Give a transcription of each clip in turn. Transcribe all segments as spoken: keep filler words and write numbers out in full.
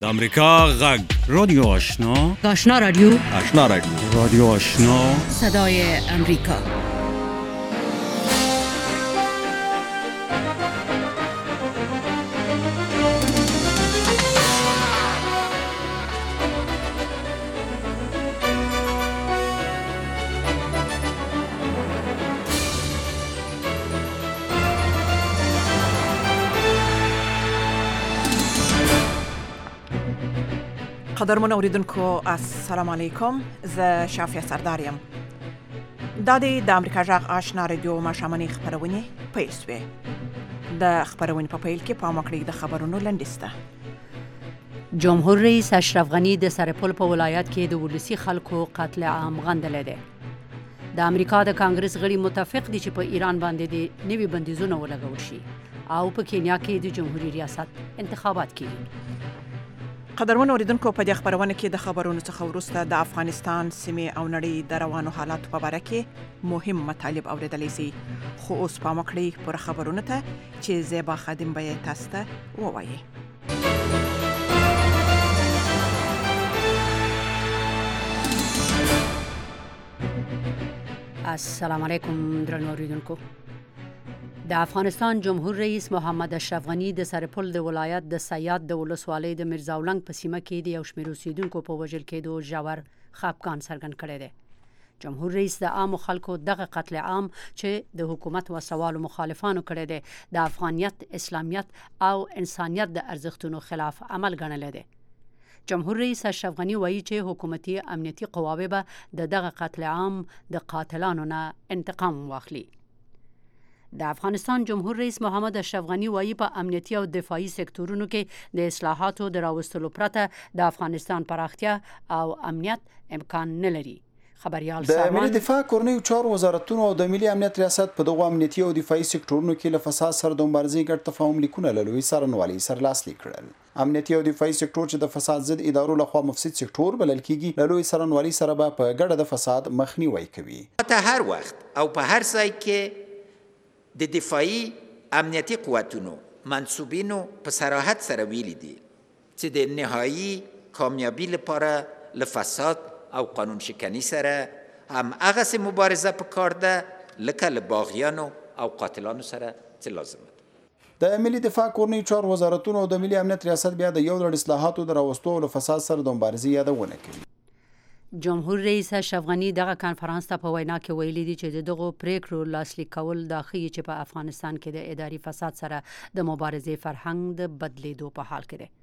د امریکا غږ رادیو آشنا آشنا رادیو آشنا رادیو رادیو آشنا صدای امریکا. قدرمن اوریدونکو السلام علیکم. زه شافیه سرداریم. دا د امریکا غږ آشنا رادیو ماښامنۍ خپرونې پیل شوې. د خپرونې په پیل کې پام وکړئ د خبرونو لنډیسته. جمهور رئیس اشرف غنی د سرپل په ولایت کې د ولسی خلکو قتل عام غندلی دی. د امریکا د کانګرس غړي متفق دي چې په ایران باندې د نوي بندیزونه ولګول شي او په کینیا کې د جمهوریت ریاست انتخابات کیږي. قدرمن اوریدونکو په دې خبرونه کې د خبرونو څخه وروسته د افغانستان سیمې او نړۍ د روانو حالاتو په اړه کې مهم مطالب اوریدلی شي. خو اوس پام وکړئ پر خبرونو ته چې زیبا خادم به یې تاسو ته ووایي. السلام علیکم درنو اوریدونکو. د افغانستان جمهور رئیس محمد اشرف غنی د سرپل د ولایت د سیاد د ولسوالۍ د میرزاولنګ په سیمه کې د یو شمېر اوسیدونکو په وژل کېدو ژور خفګان څرګند کړی دی. جمهور رئیس د عامو خلکو دغه قتل عام چې د حکومت وسوالو مخالفانو کړی دی د افغانیت، اسلامیت او انسانیت د ارزښتونو خلاف عمل ګڼلی دی. جمهور رئیس اشرف غنی وایي چې حکومتي امنیتي قواوې به د دغه قتل عام د قاتلانو نه انتقام واخلي. د افغانستان جمهور رئیس محمد اشرف غنی وایي په امنیتي او دفاعي سکتورونو کې د اصلاحاتو د راوستلو پرته د افغانستان پراختیا او امنیت امکان نه لري. خبريال د ملي دفاع کورنیو چارو وزارتونو او د ملي امنیت ریاست په دغه امنیتي او دفاعي سکتورونو کې له فساد سره د مبارزې ګډ تفاهم لیکونه له لوی څارنوالۍ سره لاسلیک کړل. امنیتي او دفاعي سکتور چې د فساد ضد ادارو لخوا مفسد سکتور بلل کیږي له لوی څارنوالۍ سره به په ګډه د فساد مخنیوي کوي. ته هر وخت او په هر ځای کې د دفاعي امنیتي قوتونو منصوبینو په صراحت سره ویلي دي چې د نهایی کامیابی لپاره له فساد او قانون شکنی سره هم هغسې مبارزه پکار ده لکه له باغیانو او قاتلانو سره چې لازمه ده. د ملي دفاع کورنیو چارو وزارتونو او د ملي امنیت ریاست بیا د یو ډول اصلاحاتو د راوستو او له فساد سره د مبارزې یادونه کوي. جمهور رئیس اشرف غنی دغه کانفرنس ته په وینا کې ویلي دي چې دغه پریکړو لاسلیک کول دا ښیي چې په افغانستان کې د اداري فساد سره د مبارزې فرهنګ د بدلیدو په حال کې دی.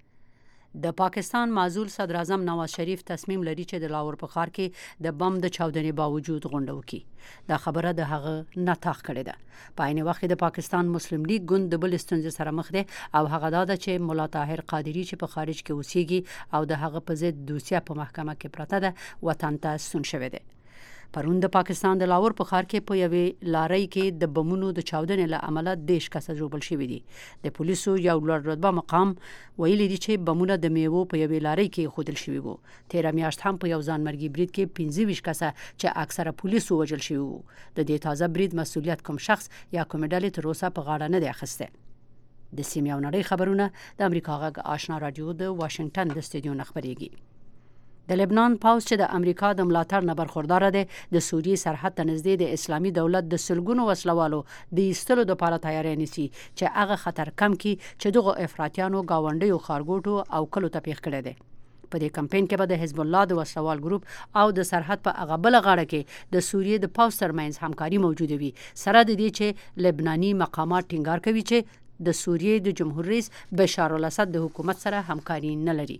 د پاکستان معزول صدر اعظم نواز شریف تصمیم لري چې د لاهور په ښار کې د بم د چاودنې باوجود غونډه وکړي. دا خبره د هغه نتاخ کړې ده. په عین وخت د پاکستان مسلم لیگ ګوند د بل ستونزې سره مخ دی او هغه دا ده چې ملا طاهر قادری چې په خارج کې اوسېږي او د هغه په ضد دوسیه په محکمه کې پرته ده وطن ته ستون شوی دی. پرون د پاکستان د لاهور په ښار کې په یوې لارۍ کې د بمونو د چاودنې له امله دیش کسه ژوبل شوي دي. د پولیسو یو لوړ رتبه مقام ویلي دي چې بمونه د میوو په یوې لارۍ کې ایښودل شوي وو. تېره میاشت هم په یو ځانمرګي برید کې پنځه ویشت کسه چې اکثره پولیسو وژل شوي وو. د دې تازه برید مسؤلیت کوم شخص یا کومې ډلې تر اوسه په غاړه نه دی اخیستی. د سیمې او نړۍ خبرونه د امریکا غږ آشنا رادیو د واشنګټن د استودیو نه خپرېږي. د لبنان پوځ چې د امریکا د ملاتړ نه برخوردار دی د سوریې سرحد ته نږدې د اسلامي دولت د سلګونو وسلوالو د ایستلو لپاره تیاری نیسي چې هغه خطر کم کړي چې دغو افراطیانو ګاونډیو ښارګوټو او کلو ته پیښ کړی دی. په دې کمپین کې به د حزب الله د وسلوال ګروپ او د سرحد په هغه بله غاړه کې د سوریې د پوځ ترمنځ همکاري موجوده وي، سره د دې چې لبناني مقامات ټینګار کوي چې د سوریې د جمهور رئیس بشار الاسد د حکومت سره همکاري نه لري.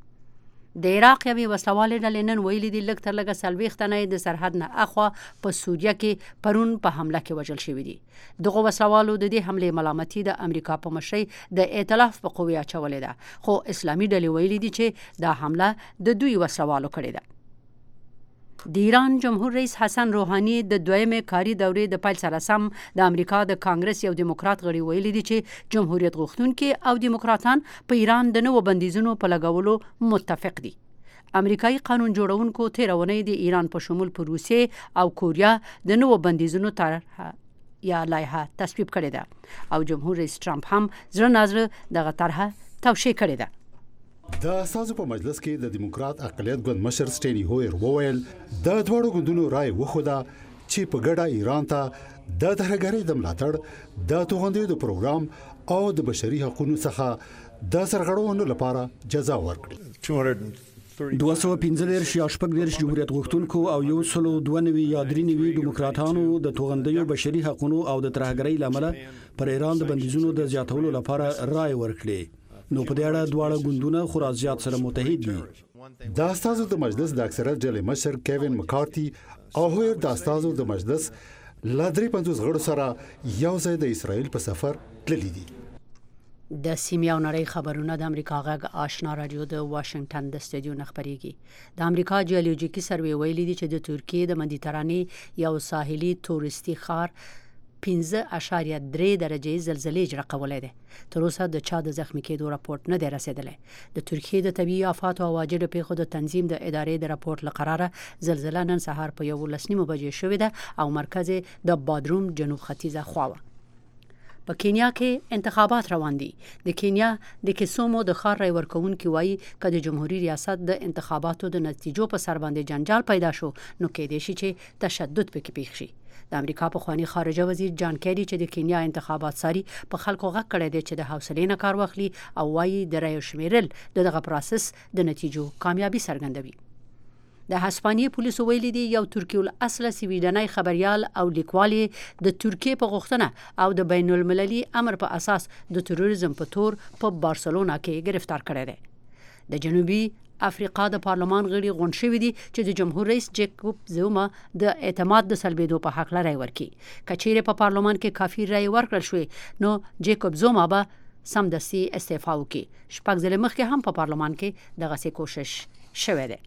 د عراق یوې وسلوالې ډلې نن ویلي دي لږ تر لږه څلوېښت تنه د سرحد نه اخوا په سوریه کې پرون په حمله کې وژل شوي دي. دغو وسلوالو د دې حملې ملامتي د امریکا په مشرۍ د ائتلاف په قوې اچولې ده، خو اسلامي ډلې ویلي دي چې دا حمله د دوی وسلوالو کړې ده. د ایران جمهور رئیس حسن روحانی د دویمې کاري دورې د پیل سره سم د امریکا د کانګرس یو دیموکرات غړي ویلي دي چې جمهوریت غوښتونکي او دیموکراتان په ایران د نوو بندیزونو په لګولو متفق دي. امریکایي قانون جوړونکو تېره اونۍ د ایران په شمول په روسیې او کوریا د نوو بندیزونو طرحه یا لایحه تصویب کړې ده او جمهور رئیس ټرمپ هم زړه نازړه دغه طرحه توشیح کړې ده. د اساسو په مجلس کې د دیموکرات اقلیت ګوند مشر سټینی هویر وویل د دواړو ګوندونو رائے وخوده چې په ګډه ایران ته د ترهګرۍ د ملاتړ د توغندیو د پروګرام او د بشري حقوقو څخه د سرغړونو لپاره جزا ورکړي. دوه سوه پنځه دېرش یا شپږ دېرش جمهوریت غوښتونکو او یو سلو دوه نوي یا درې نوي دیموکراتانو د توغندیو بشري حقوقو او د ترهګرۍ له امله پر ایران د بندیزونو د زیاتولو لپاره رائے ورکړي. نو په دې اړه دواړه ګوندونه خورا زیات سره متحد دي. د استازو د مجلس د اکثریت ډلې مشر کیوین مکارتي او هویر د استازو د مجلس له درې پنځوس غړو سره یو ځای د اسرائیل په سفر تللي دي. د سیمې او نړۍ خبرونه د امریکا غږ آشنا رادیو د واشنگټن د استودیو نه خبريږي. د امریکا جیولوجیکي سروې ویلي دي چې د ترکیې د مدیترانې یو ساحلي تورستي ښار پنځه اشاریه درې درجې زلزلې اجرا کولې ده. تر اوسه د چا د زخمی کېدو راپورټ نه دی رسیدلی. د ترکیې د طبيعي آفات او واجد پیښو د تنظیم د ادارې د راپورټ لقراره زلزلہ نن سهار په یو لسنیمه بجې شوې ده او مرکز د بادروم جنوب ختیځه خواوه. په کینیا کې انتخابات روان دي. د کینیا د کیسومو د ښار رای ورکوونکي وایي چې د جمهوریت ریاست د انتخاباتو د نتیجو په سر باندې جنجال پیدا شو نو کېدای شي چې تشدد پکې پیښ شي. د امریکا پخوانی خارجه وزیر جان کیری چې د کینیا انتخابات ساري په خلکو غږ کړی دی چې د حوصلې نه کار واخلي او وایي د رای شمیرل دغه پروسس د نتیجو کامیابی څرګندوي. د هسپانیې پولیسو ویلي دي یو ترکی الاصله سویډنۍ خبريال او لیکوال د ترکیې په غوښتنه او د بین المللي امر په اساس د تروریزم په تور په بارسلونا کې گرفتار کړی دی. د جنوبي افریقا د پارلمان غړي غونډ شوي دي چې د جمهور رئیس جیکوب زوما د اعتماد د سلبېدو په حق لري ورکي. کچېره په پارلمان کې کافي رای ورکړل شوې نو جیکوب زوما به سمدستي استعفا وکړي. شپږ ځله مخکې هم په پارلمان کې دغه څه کوشش شوې ده.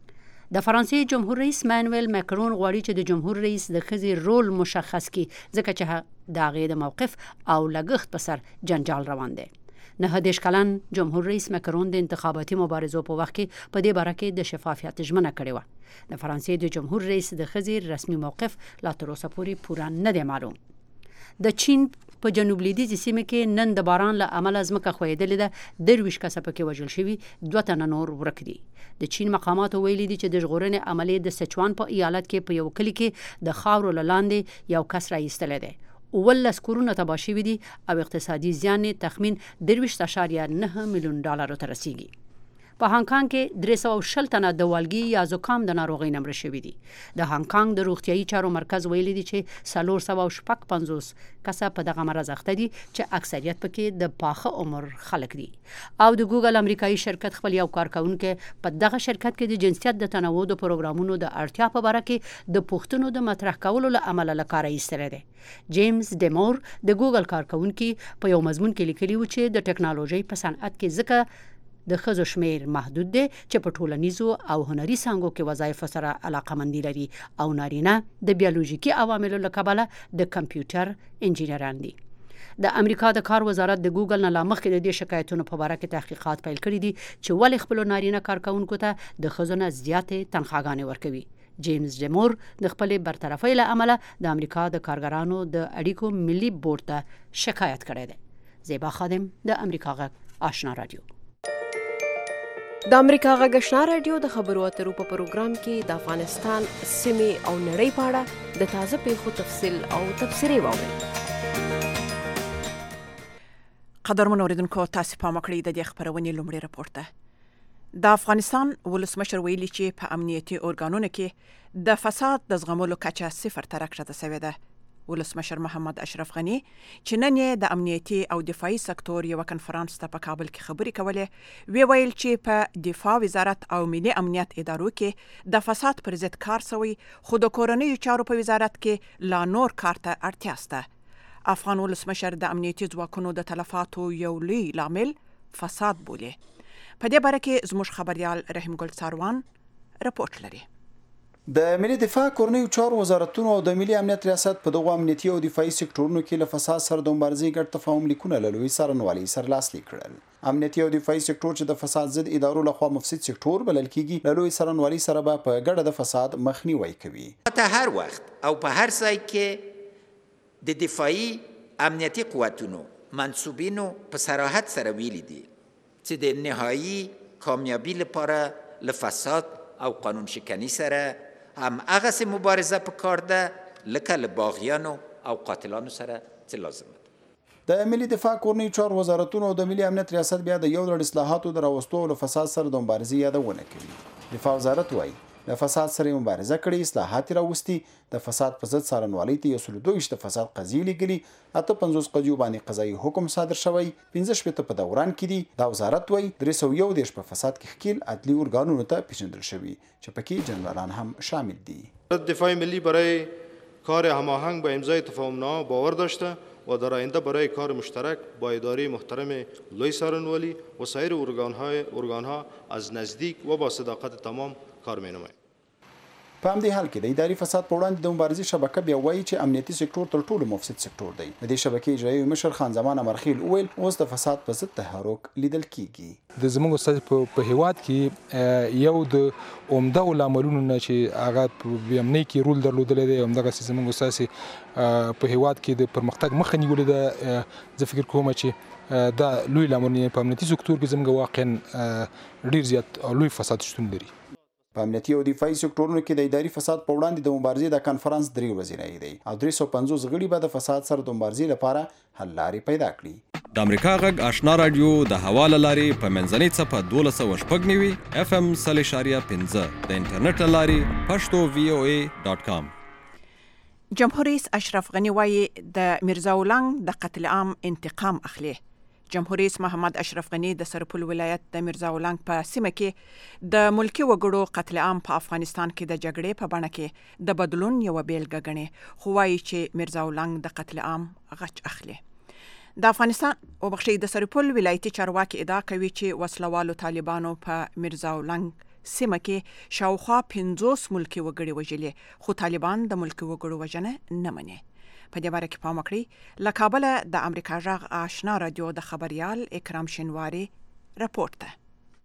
د فرانسې جمهور رئیس مانوئل ماکرون غواړي چې د جمهور رئیس د ښځې رول مشخص کړي ځکه چې د هغې د موقف او لګښت په سر جنجال روان دی. نه دیش کلن جمهور رئیس ماکرون د انتخاباتي مبارزو په وخت کې په دې باره کې د شفافیت ژمنه کړې وه. د فرانسې د جمهور رئیس د ښځې رسمي موقف لا تر اوسه پورې پوره نه دی معلوم. د چین په جنوب لویدیځ سیمه کې نن د باران له امله ځمکه ښویېدلې ده. درویشت کسه پکې وژل شوي، دوه تنه نور ورک دي. د چین مقاماتو ویلي دي چې د ژغورنې عملیې د سچوان په ایالت کې په یو کلي کې د خاورو له لاندې یو کس راایستلی دی. ولس کورونه تباه شوي دي او اقتصادي زیان تخمین درویشت اشاریه نه میلیون ډالرو ته رسیږي. په هانګ کانګ کې درې سوه شل تنه د والګي یا زکام د ناروغۍ نه مړه شوي دي. د هانګ کانګ د روغتیايي چارو مرکز ویلي دي چې څلور سوه شپږ پنځوس کسه په دغه مرض اخته دي چې اکثریت پکې د پاخه عمر خلک دي. او د ګوګل امریکایي شرکت خپل یو کارکونکي په دغه شرکت کې د جنسیت د تنوع د پروګرامونو د اړتیا په اړه کې د پوښتنو د مطرح کولو له امله له کاره ایستلی دی. جیمز ډیمور د ګوګل کارکونکي په یو مضمون کې لیکلي و چې د ټکنالوژي په صنعت کې ځکه د ښځو شمیر محدود دی چې په ټولنیزو او هنري څانګو کې وظایفو سره علاقمندي لري او نارینه د بیولوژیکي عواملو له کبله د کمپیوټر انجینران دي. د امریکا د کار وزارت د ګوګل نه لا مخکې د دې شکایتونو په باره کې تحقیقات پیل کړي دي چې ولې خپلو نارینه کارکونکو ته د ښځو نه زیاتې تنخواګانې ورکوي. جیمز ډیمور د خپلې برطرفۍ له امله د امریکا د کارګرانو د اړیکو ملي بورډ ته شکایت کړی دی. زیبا خادم د امریکا غږ آشنا رادیو. د امریکا غږ آشنا رادیو د خبرو اترو په پروګرام کې د افغانستان سیمې او نړۍ په اړه د تازه پیښو تفصیل او تبصرې واورئ. قدرمن اوریدونکو تاسو پام کړئ د دې خبرونې لومړی راپور ته. د افغانستان ولسمشر ویلي چې په امنیتي ارګانونو کې د فساد د زغملو کچه صفر ته راکښته شوې ده. ولسمشر محمد اشرف غنی چې نن یې د امنیتي او دفاعي سکتور یو کنفرانس ته په کابل کې خبرې کولې، وی ویل چې په دفاع وزارت او ملي امنیت ادارو کې د فساد پر ضد کار شوی، خو د کورنیو چارو په وزارت کې لا نور کار ته اړتیا شته. افغان ولسمشر د امنیتي ځواکونو د تلفاتو یو لوی لامل فساد بولي. په دې باره کې زموږ خبريال رحیم ګل څاروان رپورټ لري. د ملي دفاع کورنیو چارو وزارتونو او د ملي امنیت ریاست په دغه امنیتي او دفاعي سکتورونو کې له فساد سره د مبارزې ګډ تفاهم لیکونه له لوی څارنوالۍ سره لاسلیک کړل. امنیتي او دفاعي سکتور چې د فساد ضد ادارو لخوا مفسد سکتور بلل کیږي، له لوی څارنوالۍ سره به په ګډه د فساد مخنیوي کوي. ته هر وخت او په هر ځای کې د دفاعي امنیتي قوتونو منسوبینو په صراحت سره ویلي دي چې د نهایی کامیابی لپاره لفساد او قانون شکنی سره هم هغه سه مبارزه پکار ده لکه لباغیانو او قاتلانو سره څه لازم ده. د ملي دفاع کورنۍ چارو وزارتونو او د ملي امنیت ریاست بیا د یو لړ اصلاحاتو د راوستو او فساد سره د مبارزې یادونه کوي. دفاع وزارت وایي د فساد سره مبارزه کړې، اصلاحات راوستي، د فساد په ضد څارنوالۍ ته یو سل دوه ویشت فساد قضیې لېږلي، اته پنځوس قضیو باندې قضایي حکم صادر شوی، پنځه شپېته په دوران کې دي. دا وزارت وایي درې سوه یو دېرش په فساد کې ښکیل عدلي ارګانونو ته پیژندل شوي چې پکې جنرالان هم شامل دي. دفاع ملی برای کار هماهنگ با امضای تفاهمنامه باور داشته و در آینده برای کار مشترک با اداره محترم لوی سارنوالی و سایر ارگان‌های ارگان‌ها از نزدیک و با صداقت تمام کار می‌نماییم. په همدې حال کې د اداري فساد په وړاندې د مبارزې شبکه بیا وایي چې امنیتي سکتور تر ټولو مفسد سکتور دی. د دې شبکې اجرایي مشر خان زمان امرخیل وویل اوس د فساد په ضد تحرک لیدل کیږي. د زموږ استاد په هیواد کې یو د عمده لاملونو نه چې هغه په امنیت کې رول درلودلی دی، همدغه زموږ استاد په هیواد کې د پرمختګ مخه نیولې ده. زه فکر کوم چې دا لوی لامل په امنیتي سکتور کې زموږ واقعا ډیر زیات لوی فساد شتون لري. په امنیتي او دفاعي سکتورونو کې د اداري فساد په وړاندې د مبارزې د کانفرنس درې ورځې نه دی او درې سوه پنځوس غړي به د فساد سره د مبارزې لپاره حل لارې پیدا کړي. د امریکا غږ آشنا رادیو د حواله لارې په منځنۍ څپه دولس سوه شپږ نوي اف ام سل اشاریه پنځه د انټرنیټ له لارې پښتو وی او ای ډاټ کام. جمهور رئیس اشرف غنی وایي د میرزا ولنګ د قتل عام انتقام اخلي. جمهور رئیس محمد اشرف غنی د سرپل ولایت د میرزا ولنګ په سیمه کې د ملکی وګړو قتل عام په افغانستان کې د جګړې په بڼه کې د بدلون یو بیلګه ګڼي، خو وایي چې میرزا ولنګ د قتل عام غچ اخلي. د افغانستان او بخشي د سرپل ولایتي چارواکي ادعا کوي چې وسلوالو طالبانو په میرزا ولنګ سیمه کې شاوخوا پنځوس ملکی وګړي وژلي، خو طالبان د ملکی وګړو وژنه نه مني. په دې باره کې پام وکړئ. له کابله د امریکا غږ آشنا رادیو د خبريال اکرام شینواری راپورټ ده.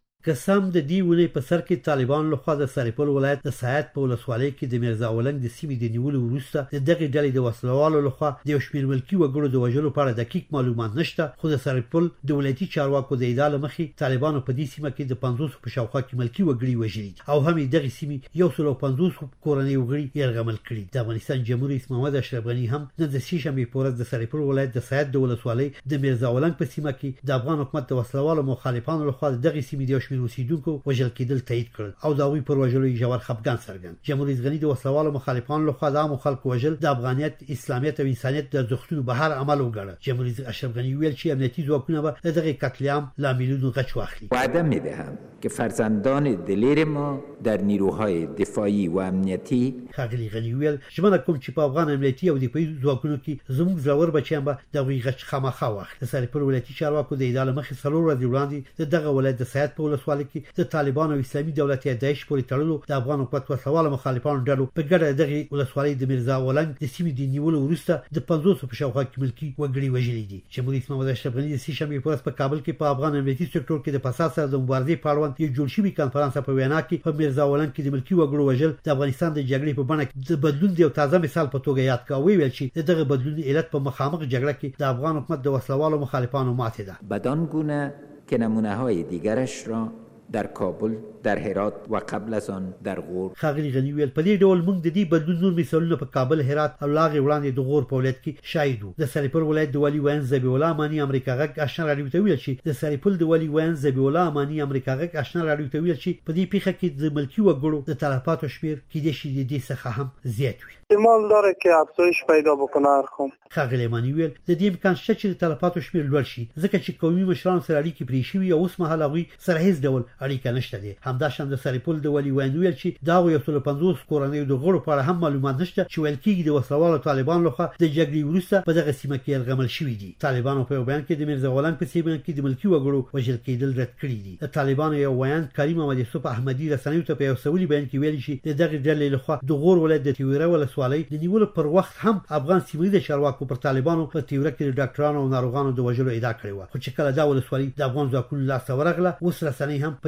قسم د دې ونې په سر کې طالبان لخوا د سرپل ولایت د سایت په ولسوالۍ کې د میرزا ولنګ د سیمې د نیولو وروسته د دغه ډلې د وسلوالو لخوا د یو شمېر ملکي وګړو د وژلو په اړه دقیق معلومات نشته، خو د سرپل د ولایتي چارواکو د ادعا له مخې طالبانو په دې سیمه کې د پنځوس په شاوخوا کې ملکي وګړي وژلي او هم دغه سیمې یو سل او پنځوس کورنۍ وګړي یرغمل کړي. د افغانستان جمهور رئیس محمد اشرف غنی هم نن د سې شنبې په ورځ د سرپل ولایت د سایت د ولسوالۍ د میرزا ولنګ په سیمه کې د افغان حکومت د وسلوالو مخالفانو لخوا دغه سیمې د یو شمېر اوسیدونکو وژل کېدل تایید کړل او دا وی پر وژلو ژور خفګان څرګند. جمهور رئیس غنی د وسلوالو مخالفانو لخوا د عام خلکو وژل د افغانیت، اسلامیت او انسانیت د ارزښتونو بهر عمل وګڼه. جمهور رئیس اشرف غنی ویل چې امنیتي ځواکونه به دغه قتل عام لاملونو غچ واخلي. وعده میدهم که فرزندان دلیر ما در نیروهای دفاعی و امنیتی ښاغلي غنی ویل ژمنه کوم چې په افغان امنیتي او دفاعي ځواکونو کې زموږ زړور بچیان به دغه غچ خامخا واخلي. د سرپل ولایتي چارواکو د ادعا له مخې څلور ورځې وړاندې دغه ولایت د سایت په ولسوالۍ کې د طالبان او اسلامي دولت یا داعش پورې تړلو د افغان حکومت وسلوالو مخالفانو ډلو په ګډه دغه ولسوالۍ د میرزا ولنګ د سیمې د نیولو وروسته د پنځوس په شاوخوا کې ملکي وګړي وژلي دي. جمهور رئیس محمد اشرف غني د سې شنبې په ورځ په کابل کې په افغان امنیتي سکتور کې د فساد سره د مبارزې په اړوند یو جوړ شوي کنفرانس په وینا کې په میرزا ولنګ کې د ملکي وګړو وژل د افغانستان د جګړې په بڼه کې د بدلون د یو تازه مثال په توګه یاد کړ. ویل چې دغه بدلون علت په مخامخ جګړه کې د افغان حکومت د وسلوالو مخالفانو ماتې ده. بدان گونه که نمونه‌های دیگرش را در کابل، در هرات و قبل از آن در غور. ښاغلي غني ویل په دې ډول موږ د دې بدلون نور مثالونه په کابل، هرات او لاغې وړاندې د غور په ولایت کې شاهد وو. د سرپل ولایت د والي وین ذبیح الله اماني امریکا غږ آشنا رادیو ته ویل چې د سرپل د والي وین ذبیح الله اماني امریکا غږ آشنا رادیو ته ویل چې په دې پیښه کې د ملکي وګړو د تلفاتو شمېر کېدای شي د دې څخه هم زیات وي. احتمال داره که افزایش پیدا بکنه هرخوم. ښاغلي اماني ویل د دې امکان شته چې د تلفاتو شمېر لوړ شي ځکه چې قومي مشرانو سره اړیکې پرې شوي او اوس مهال هغوی سره هیڅ ډول اړیکه نشته دی. همداشان د سرپل د والي وین ویل چې دا یو سل پنځوس کورنۍ د غړو په اړه هم معلومات نشته چې ویل کېږي د وسلوالو طالبان لخوا د جګړې وروسته په دغه سیمه کې یرغمل شوي دي. طالبانو په یو بیان کې د میرزا ولنګ په سیمه کې د ملکي وګړو وژل کېدل رد کړي دي. د طالبانو یو ویان کریم محمد یوسف احمدي رسنیو ته په یو سوالي بیان کې ویل چې د دغه ډلې لخوا د غور ولایت د تیوره ولسوالۍ د نیولو پر وخت هم افغان سیمې د چارواکو پر طالبانو په تیوره کې د ډاکټرانو او ناروغانو د وژلو ادعا کړې وه، خو چې کله دا ولسوالۍ د افغان ځواکونو لاسته ورغله اوس رسنۍ هم په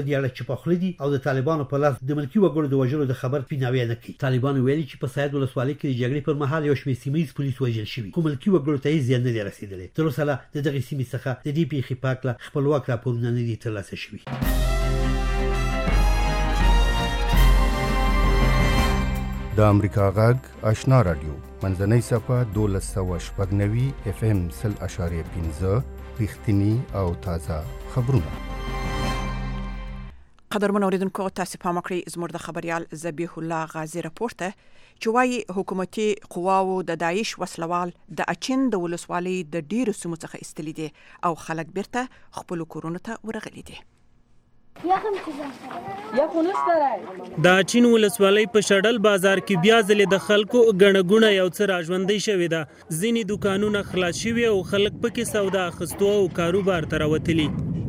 په دې اړه چې په خله دي او د طالبانو په لاس د ملکی وګړو د وژلو د خبر پیناوی نه کوي. طالبان ویلي چې په سید ولسوالۍ کې د جګړې پر مهال یو شمېر سیمه ییز پولیس وژل شوي خو ملکی وګړو ته زیان نه رسیدلی. تر اوسه لا د دغه سیمې څخه د دې پیښې په اړه خپلواک راپورونه نه دي ترلاسه شوي. د امریکا غږ آشنا رادیو منځنۍ صفحه دولس سوه شپږ نوي اف ام سل اشاریه پنځه رښتینی او تازه خبرونه. قدرمن اوریدونکو تاسو په مکرې زموږ د خبريال ذبیح الله غازی راپور ته چې وايي حکومتي قواو د داعش وسلوال د اچین د ولسوالۍ د ډیرو سیمو څخه استلي دي او خلک بیرته خپل کورونو ته ورغلي دي. د اچین ولسوالۍ په شډل بازار کې بیا ځلې د خلکو ګڼه یو څه راژوندۍ شوې ده. ځینې دوکانونه خلاص شوي او خلک پکې سودا اخیستو او کاروبار ته راوتلي.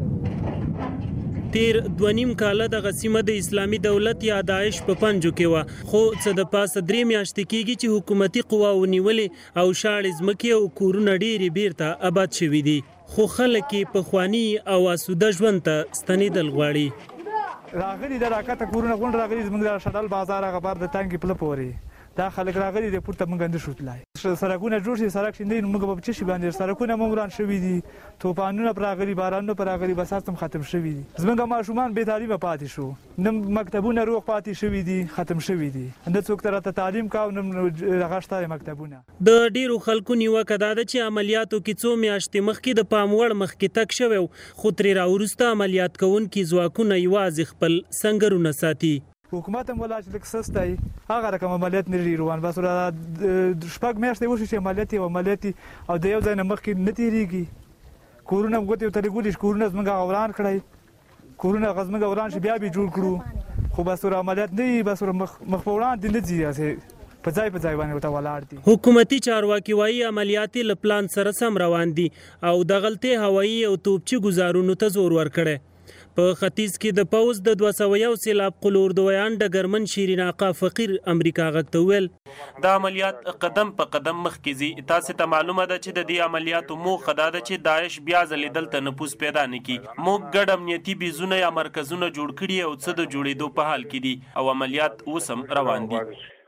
تیر دوه نیم کاله دغه سیمه د اسلامي دولت یا داعش په پنجو کې وه خو څه د پاسه درې میاشتې کېږي چې حکومتي قواو نیولې او شاړې ځمکې او کورونه ډېرې بیرته آباد شوي دي خو خلک یې پخواني او آسوده ژوند ته ستنېدل غواړي. راغلي د راکته کورونه غونډ راغلي زموږ د شډل بازار هغه بار د تانګې پله پورې دا خلک راغلي د پورته موږ اند شو تلای سرکونه جوړ شي سرک شیندې موږ په چشي باندې سرکونه موران شوي دي توپانونه پر راغلي بارانونه پر راغلي بس هم ختم شوي دي زموږ ماشومان به تعلیم پاتې شو نم مکتبونه روغ پاتې شوي دي ختم شوي دي اند څوک تر ته تعلیم کاو نم غشتای مکتبونه. د ډیرو خلکو نیوکه دا ده چې عملیاتو کې څو میاشتې مخکې د پاموړ مخکې تک شوی خو ترې راوروسته عملیات کوونکي ځواکونه یوازې خپل سنګرونه ساتي. حکومت هم ولا چې سستای هغه رقم عملیات نه روان بس را شپږ میاشتې وشي چې عملیات او عملیات او د یو ځای نه مخکې نه تیریږي کورونه غوته ترې ګولې کورونه زمونږ اوران کړی کورونه غزمږ اوران شي بیا به جوړ کړو خو بس عملیات نه بس مخ مخ اوران د نه ځي په ځای په ځای باندې وته ولاړ دي. حکومتي چارواکي وايي عملیات له پلان سره سم روان دي او د غلطي هوایي او توپچي گزارونو ته زور ورکړي. په ختیځ کې د پوز د دوه سوه یو سیلاب قلور دویان ډګرمن شیرین آقا فقیر امریکا غږ ته ویل دا عملیات قدم په قدم مخکې ځي. تاسو ته معلومه ده چې د دې عملیاتو موخه دا ده چې داعش بیا ځلې دلته نفوذ پیدا نه کړي. موږ ګډ امنیتي بیزونه یا مرکزونه جوړ کړي او څه د جوړېدو په حال کې دي او عملیات اوس هم روان دي.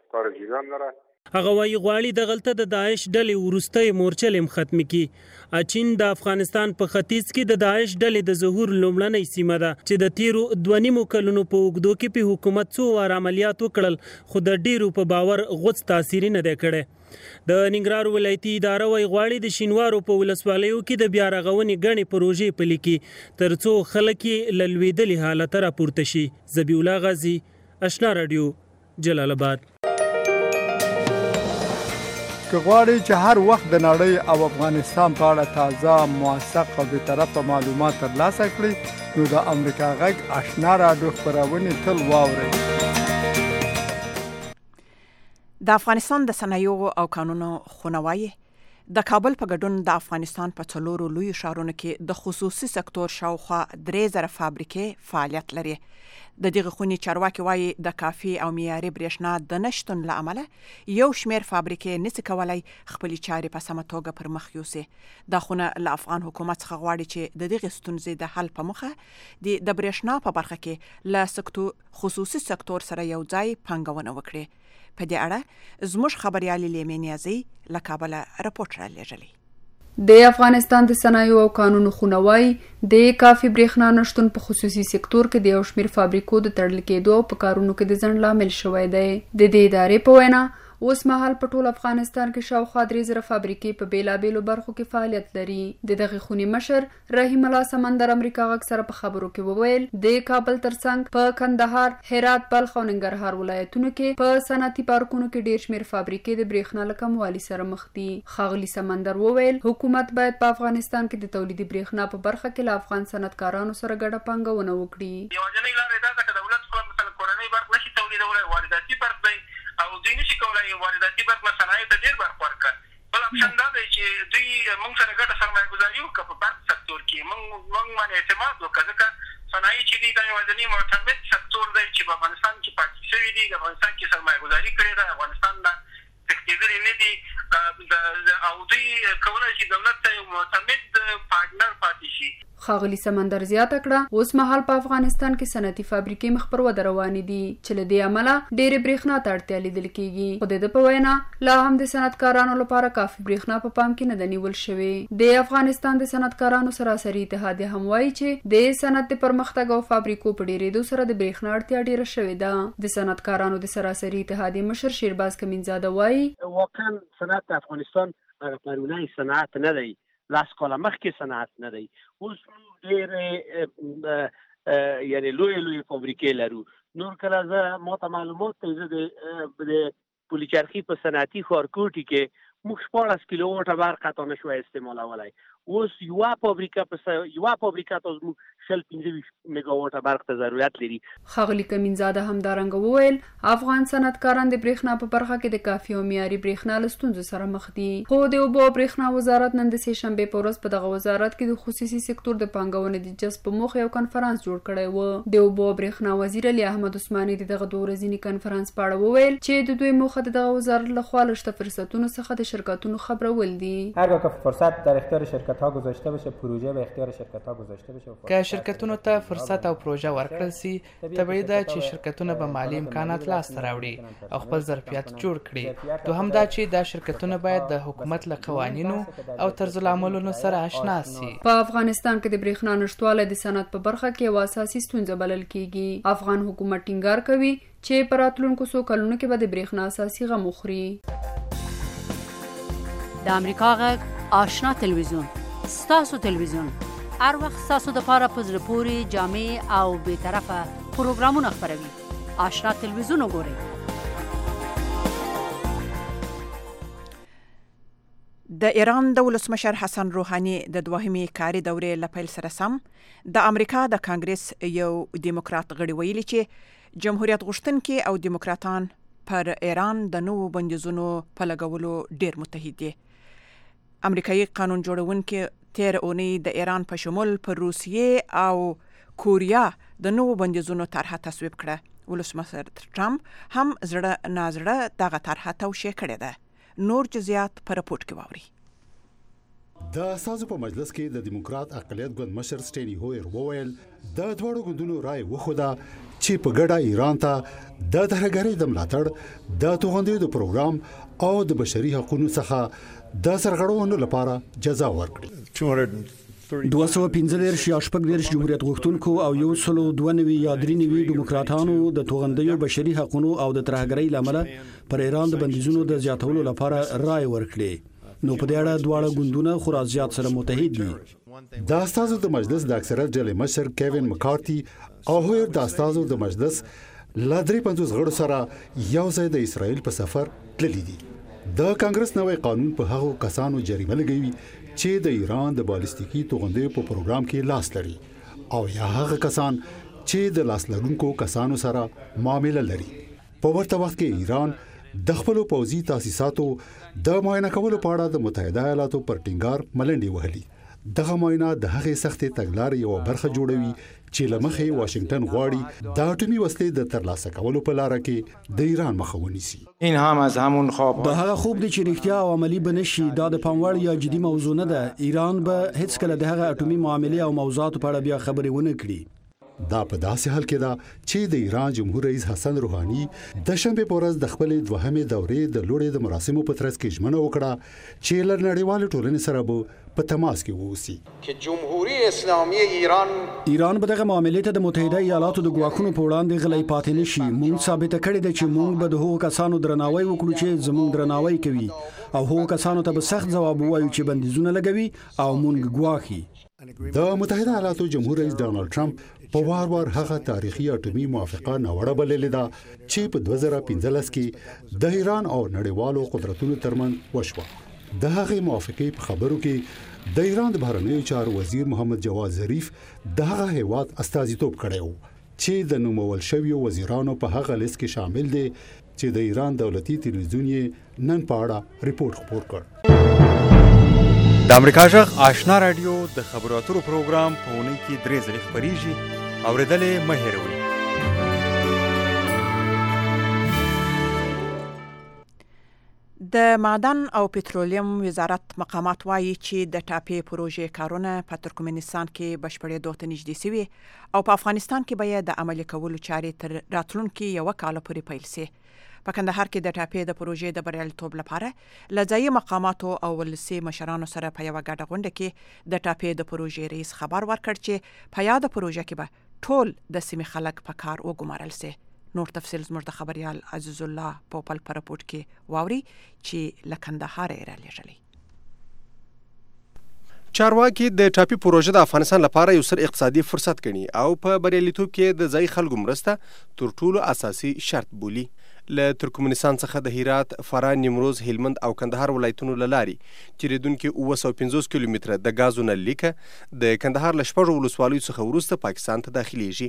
هغه وايي غواړي د غلطه د داعش ډلې وروستۍ مورچل هم ختم کړي. اچین د افغانستان په ختیځ کې د داعش ډلې د ظهور لومړنۍ سیمه ده چې د تیرو دوه نیمو کلونو په اوږدو کې په حکومت څو وار عملیات وکړل خو د ډیرو په باور غوڅ تاثیر نه دی کړی. د ننګرهار ولایتي اداره وايي غواړي د شینوارو په ولسوالیو کې د بیا رغونې ګڼې پروژې پلي کړي تر څو خلک یې له لوېدلي حالته راپورته شي. ذبیح الله غازی آشنا رادیو جلال آباد. که غواړئ چې هر وخت د نړۍ او افغانستان په اړه تازه موثق او بېطرفه معلومات ترلاسه کړئ نو د امریکا غږ آشنا رادیو خپرونې تل واورئ. د افغانستان د صنایعو او کانونو خونوایي د کابل په ګډون د افغانستان په څلورو لویو ښارونو کې د خصوصي سکتور شاوخوا درې زره فابریکې فعالیت لري. د دغه خونې چارواکي وایي د کافي او معیاري برېښنا د نشتون له امله یو شمېر فابریکې نشي کولی خپلې چارې په سمه توګه پر مخ یوسي. دا خونه له افغان حکومت څخه غواړي چې د دغې ستونزې د حل په موخه د برېښنا په برخه کې له سکتور خصوصي سکتور سره یو ځای پانګونه وکړي. په دې اړه زموږ خبريالي لیمه نیازي له کابل راپورټ را لېږلی. د افغانستان د صنایعو او کانونو خونوای د کافي برېښنا نشتون په خصوصي سکتور کې د یو شمېر فابریکو د تړل کېدو په کارونو کې د ځنډ لامل شوی دی. د دې ادارې په وینا اوس مهال په ټول افغانستان کې شاوخوا درې زره فابریکې په بیلابیلو برخو کې فعالیت لري. د دغه خونې مشر رحیم الله سمندر امریکا غږ سره په خبرو کې وویل د کابل ترڅنګ په کندهار، هرات، بلخ او ننګرهار ولایتونو کې په صنعتي پارکونو کې ډېر شمېر فابریکې د برېښنا له کموالي سره مخ دي. ښاغلي سمندر وویل حکومت باید په افغانستان کې د تولیدي برېښنا په برخه کې له افغان صنعتکارانو سره ګډه پانګونه وکړي. یوازینۍ لاره دا ده چې دولت خپله مثلا کورنۍ برخه نشي تولیدولی، وارداتي برخه دی او دوی نشي کولای وارداتي برخه صنایعو ته ډېر برخه ورکړي. بل اپشن دا دی چې دوی موږ سره ګډه سرمایه ګزاري وکړه په برق سکتور کې، موږ موږ باندې اعتماد وکړه ځکه صنایع چې دي دا یوازینی معتمد سکتور دی چې په افغانستان کې پاتې شوي دي، د افغانستان کې سرمایه ګزاري کړې ده، افغانستان نه تښتېدلي نه دي او دوی کولی شي دولت ته یو معتمد پارټنر پاتې شي. خاغلی سمندر زیاته کړه اوس مهال په افغانستان کې صنعتي فابریکې مخ پر وده روانې دي چې له دې امله ډېرې برېښنا ته اړتیا لیدل کېږي خو د ده په وینا لا هم د صنعتکارانو لپاره کافي برېښنا په پام کې نه ده نیول شوې د افغانستان د صنعتکارانو سراسري اتحادیه هم وایي چې د صنعت د پرمختګ او فابریکو په ډېرېدو سره د برېښنا اړتیا ډېره شوې ده د صنعتکارانو د سراسري اتحادیې مشر شیرباز کمینزاده وایي واقعا صنعت د افغانستان هغه پرونی صنعت نه دی لاس کاله مخکې صنعت نه دی اوس ډېرې یعنی لوی لوی فابریکې لرو نور کله زه ما ته معلومات ته زه د پلچرخي په صنعتي ښارګوټي کې موږ شپاړس کیلو واټه برق حتی نه شوی استعمالولی اوس یوه فابریکه په یوه فابریکه ته زموږ شل پنځه ویشت میګا واټه برق ته ضرورت لري. ښاغلي کمینزاده همدارنګه وویل افغان صنعتکاران د برېښنا په برخه کې د کافي او معیاري برېښنا له ستونزو سره مخ دي خو د اوبو او برېښنا وزارت نن د سې شنبې په ورځ په دغه وزارت کې د خصوصي سکتور د پانګونې د جذب په موخه یو کنفرانس جوړ کړی و. د اوبو او برېښنا وزیر علي احمد عثماني د دغه دوه ورځني کنفرانس په اړه وویل چې د دوی موخه د دغه وزارت لخوا له شته فرصتونو څخه د شرکتونو خبرول دي. هرگاه که فرصت در اختیار شرکت‌ها گذاشته بشه پروژه به اختیار شرکت‌ها گذاشته بشه که شرکتونو ته فرصت او پروژه ورکړل سي طبیعي ده چې شرکتونه به مالی امکانات لاسته راوړي او خپل ظرفیت جوړ کړي. دوهم دا چې دا شرکتونه باید د حکومت له قوانینو او طرز العملونو سره آشنا سي. په افغانستان کې د برېښنا نشټوالی د صنعت په برخه کې یوه اساسي ستونزه بلل کېږي. افغان حکومت ټینګار کوي چې په راتلونکو څو کلونو کې به د برېښنا اساسي غم وخوري. د امریکا غږ آشنا تلویزیون ستاسو تلویزیون هر وخت ستاسو د پاره په زړه پورې جامع او بیطرفه پروګرامونه خپروي. آشنا تلویزیون وګورئ. د ایران د ولسمشر حسن روحاني د دوهمې کاري دورې له پیل سره سم د امریکا د کانګرس یو دیموکرات غړي ویلي چې جمهوریت غوښتونکي او دیموکراتان پر ایران د نوو بندیزونو په لګولو ډېر متحد دي. امریکایي قانون جوړونکي تیر اونۍ د ایران په شمول پر روسیې او کوریا د نوو بندیزونو طرحه تصویب کړه. ولسمشر ټرمپ هم زړه نازړه دغه طرحه توشیح کړې ده. نور جزئیات په رپورټ کې واوري. د اساسو په مجلس کې د دیموکرات اقلیت ګوند مشر سټینی هویر وویل د دواړو ګوندونو رائے وخوده چې په ګډه ایران ته د ترهګرۍ د ملاتړ د توغندیو د پروګرام او د بشري حقوقو څخه د سرغړونو لپاره جزا ورکړي. دوه سوه پنځه دېرش یا شپږ دېرش جمهوریت غوښتونکو او یو سلو دوه نوي یا درې نوي دیموکراتانو د توغندیو بشري حقوقو او د ترهګرۍ له امله پر ایران د بندیزونو د زیاتولو لپاره رائے ورکړي. نو په دې اړه دواړه ګوندونه خورا زیات سره متحد دي. د استازو د مجلس د اکثریت ډلې مشر کیوین مکارتي او هویر د استازو د مجلس لا درې پنځوس غړو سره یو ځای د اسرائیل په سفر تللی دي. د کانګرس نوی قانون په هغو کسانو جریمه لګوي چې د ایران د بالستیکي توغندیو په پروګرام کې لاس لري او یا هغه کسان چې د لاس لرونکو کسانو سره معامله لري. په ورته وخت کې ایران د خپل پوځي تاسیساتو د معاینه کولو په اړه د متحده ایالاتو پر ټینګار ملنډي وهلي. دغه معاینه د هغې سختې تګلارې یو برخه جوړوي چې لمخې واشنگټن غواړي د اټومي وسلې د ترلاسه کولو په لار کې د ایران مخه ونیسي. این هم از همون خواب د هغه خوب دی چې رښتیا او عملی بنشي دا د پاموړ یا جدي موضوع نه ده. ایران به هیڅ کله د هغه اټومي معاملې او موضوعات په اړه بیا خبرې ونه کړي. دا په داسې حال کې ده چې د ایران جمهور رئیس حسن روحاني د شنبې په ورځ د خپل دوهمې دورې د لوړې د مراسمو په ترڅ کې ژمنه وکړه چې له نړیوال ټولنې سره به په تماس کې ووسي چې جمهوریت اسلامي ایران ایران به دغه معاملې ته د متحده ایالاتو د ګواښونو په وړاندې غلی پاتې نشي. موږ ثابته کړې ده چې موږ به د هغو کسانو درناوی وکړو چې زموږ درناوی کوي او هغو کسانو ته به سخت ځواب ووایو چې بندیزونه لګوي او موږ ګواښي. د متحده ایالاتو جمهور رئیس ډانلډ ټرمپ په وار وار هغه تاریخي اټومي موافقه ناوړه بللې ده چې په دوه زره پنځلس کې د ایران او نړیوالو قدرتونو ترمنځ وشوه. د هغې موافقې په خبرو کې د ایران د بهرنیو چارو وزیر محمد جواد ظریف د هغه هیواد استازیتوب کړی و چې د نومول شویو وزیرانو په هغه لیست کې شامل دي چې د ایران دولتي تلویزیون یې نن په اړه ریپورت خپور کړ. د امریکا غږ آشنا رادیو د خبرو اترو پروګرام په اونۍ کې درې ځلې خپریږي. اورېدلې مه هېروئ. د معدن او پټرولیم وزارت مقامات وایي چې د ټاپې پروژې کارونه په ترکمنستان کې بشپړېدو ته نږدې سوي او په افغانستان کې به یې د عملي کولو چارې تر راتلونکي یوه کاله پورې پیل سي. په کندهار کې د ټاپې د پروژې د بریالیتوب لپاره له ځایي مقاماتو او ولسي مشرانو سره په یوه ګډه غونډه کې د ټاپې د پروژې رئیس خبر ورکړ چې په یاده پروژه کې به ټول د سیمې خلک په کار وګمارل سي. نور تفصیل زموږ د خبريال عزیز الله پوپل پر رپورټ کې واوري چې له کندهار یې رالیږلي. چارواکي د ټاپي پروژه د افغانستان لپاره یو ستر اقتصادي فرصت ګڼي او په بریالیتوب کې د ځای خلکو مرسته تر ټولو اساسي شرط بولي. له ترکمنستان څخه د هرات، فراه، نیمروز، هلمند او کندهار ولایتونو له لارې تېرېدونکي اوه سوه پنځوس کیلومتره د ګازو نل لیکه د کندهار له شپږو ولسوالیو څخه وروسته پاکستان ته داخلیږي.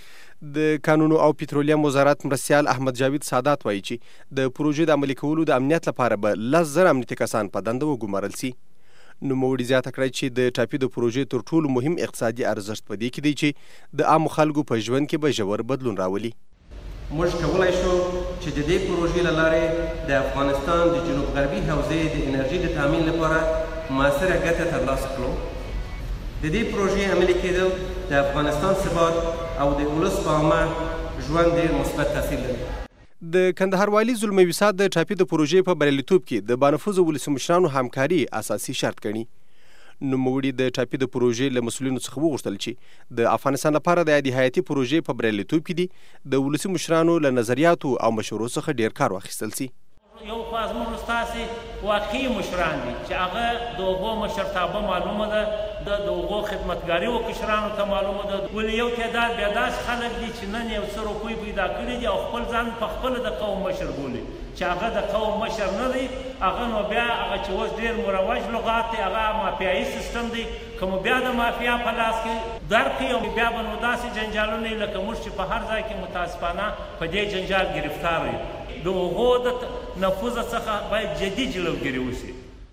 د کانونو او پټرولیم وزارت مرستیال احمد جاوید سادات وایي چې د پروژې د عملي کولو د امنیت لپاره به لس زره امنیتي کسان په دنده وګمارل سي. نوموړي زیاته کړه چې د ټاپي د پروژې تر ټولو مهم اقتصادي ارزښت په دې کې دی چې د عامو خلکو په ژوند کې به ژور بدلون راولي. موږ کولی شو چې د دې پروژې له لارې د افغانستان د جنوب غربي حوزې د انرژي د تامین لپاره موثره ګټه ترلاسه کړو. د دې پروژې عملي کېدل د افغانستان ثبات او د ولس په عامه ژوند ډېر مثبت تاثیر لري. د کندهار والي زلمي وسات د ټاپي د پروژې په بریالیتوب کې د بانفوذ ولسي مشرانو همکاري اساسي شرط ګڼي. نوموړي د ټاپي د پروژې له مسؤلینو څخه وغوښتل چې د افغانستان لپاره د یادې حیاتي پروژې په بریالیتوب کې دي د ولسي مشرانو له نظریاتو او مشورو څخه ډیر کار واخیستل سي. یو خو زموږ ستاسې واقعي مشران دي چې هغه د هغو مشرتابه معلومه ده، د هغو خدمتګاري وکشرانو ته معلومه ده. ولې یو تعداد بیا داسې خلک دي چې نن یو څه روپۍ پیدا کړي دي او خپل ځان په خپله د قوم مشر بولي چې هغه د قوم مشر نه دی. هغه نو بیا هغه چې اوس ډېر مروج لغات دی، هغه مافیایي سیستم دی. که مو بیا د مافیا په لاس کې درکړي او بیا به نو داسې جنجالونه یي لکه موږ چې په هر ځای کې متاسفانه په دې جنجال ګرفتار یو. د هغو د نفوذ څخه باید جدي جلوګیري وشي.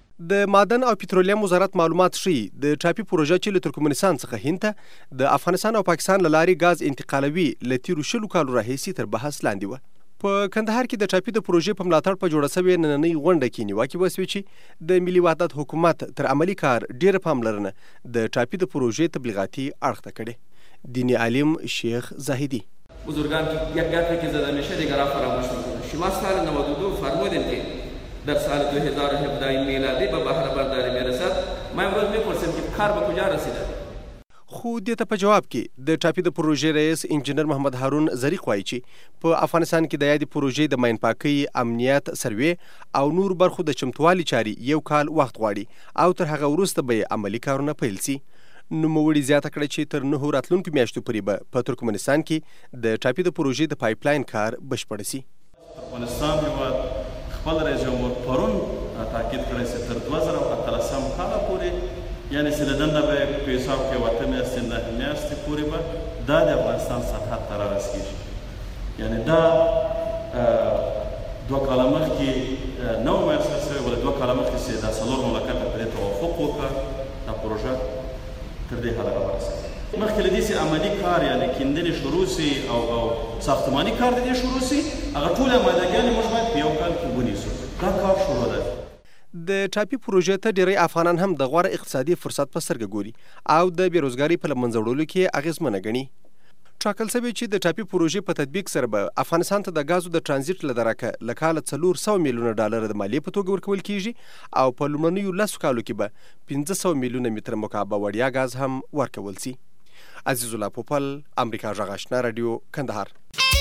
د معدن او پټرولیم وزارت معلومات ښیي د ټاپي پروژه چې له ترکمنستان څخه هند ته د افغانستان او پاکستان له لارې ګاز انتقالوي له تېرو شلو کالو راهیسې تر بحث لاندې وه. په کندهار کې د ټاپي د پروژې په ملاتړ په جوړه سوې نننۍ غونډه کې نیوکې وسوې چې د ملي وحدت حکومت تر عملي کار ډېره پاملرنه د ټاپي د پروژې تبلیغاتي اړخ ته کړې. دینی عالم شیخ زاهدی: بزرگان یک گپی که زده میشه دیگر فراموش میکنه. شما سال نود و دو فرمودین که در سال دو هزار و هفده میلادی به بهره برداری میرسد. ما امروز میپرسیم که کار به کجا رسیده؟ خو دې ته په جواب کې د ټاپي د پروژې رئیس انجینر محمد هارون زریق وایي چې په افغانستان کې د یادې پروژې د ماین پاکۍ، امنیت، سروې او نور برخو د چمتووالي چارې یو کال وخت غواړي او تر هغه وروسته به یې عملي کارونه پیل سي. نوموړي زیاته کړه چې تر نهو راتلونکو میاشتو پورې به په ترکمنستان کې د ټاپي د پروژې د پایپ لاین کار بشپړ سي. افغانستان هېواد خپل رئیس جمهور پرون تاکید کړی چې تر دوه زره او اتلسم کاله پورې یعنې چې له دننه به یې په حساب کې اووه میاشتې نهه میاشتې پورې به دا د افغانستان سرحد ته رارسېږي. یعنې دا دوه کاله مخکې نه وه میسر شوې، ولې دوه کاله مخکې چې دا څلور مملکته په دې توافق وکړه دا پروژه تر دې حده راورسېده. مخکې له دې چې عملي کار یعنې کیندنې شروع سي او او ساختماني کار د دې شروع سي، هغه ټولې امادګیانې موږ باید په یو کال کې ونیسو. دا کار شروع ده. د ټاپي پروژې ته ډیری افغانان هم د غوره اقتصادي فرصت په سترګه ګوري او د بیروزګارۍ په له منځه وړلو کې اغېزمنه ګڼي. ټاکل شوی چې د ټاپي پروژې په تطبیق سره به افغانستان ته د ګازو د ترانزیت له درکه له کاله څلور سوه میلیونه ډالر د مالیې په توګه ورکول کیږي او په لومړنیو لسو کالو کې به پنځه سوه میلیونه متره مکعب وړیا ګاز هم ورکول سي. عزیز الله پوپل، امریکا غږ آشنا رادیو، کندهار.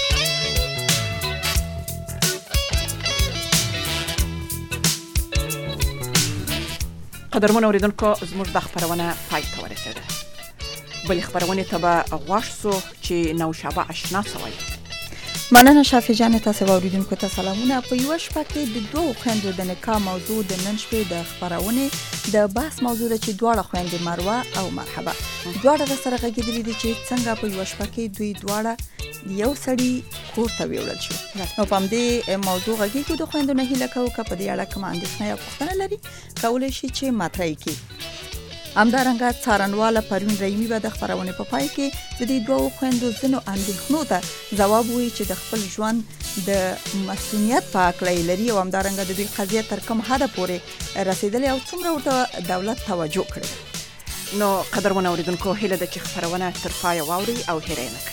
قدرمن اوریدونکو، زموږ د خبرونه پای ته ورسېده. بلې خبرونې ته به غواړ سو چې نوشابه آشنا سوی. مننه شافي جان، تاسو اوریدونکو ته سلامونه. په یو شپه کې د دوه خويندو د نکاح موضوع د نن شپې د خبرونه د بحث موضوع ده چې دواړه خويندې مروه او مرحبا دواړه د سره غږیدلې دي چې څنګه په یو شپه کې دوی دواړه یو سړی کور ته ویوړل شو. نو په دې موضوع غږیږو د خويندو نه هیله کوو که په دې اړه کوم اندېښنه یا پوښتنه لري کولای شي چې مطرح کړي. همدارنګه څارنواله پروین رحیمي به د خبرونه په پای کې د دې دوه خويندو زنو اندېښنو ته ځواب وایي چې د خپل ژوند د مسؤلیت په اړه لري او همدارنګه د دې قضیه تر کوم حد پورې رسیدلې او څومره ورته دولت توجه کړې. نو قدرمن اوریدونکو هیله ده چې خبرونه تر پای واوري او هیره نه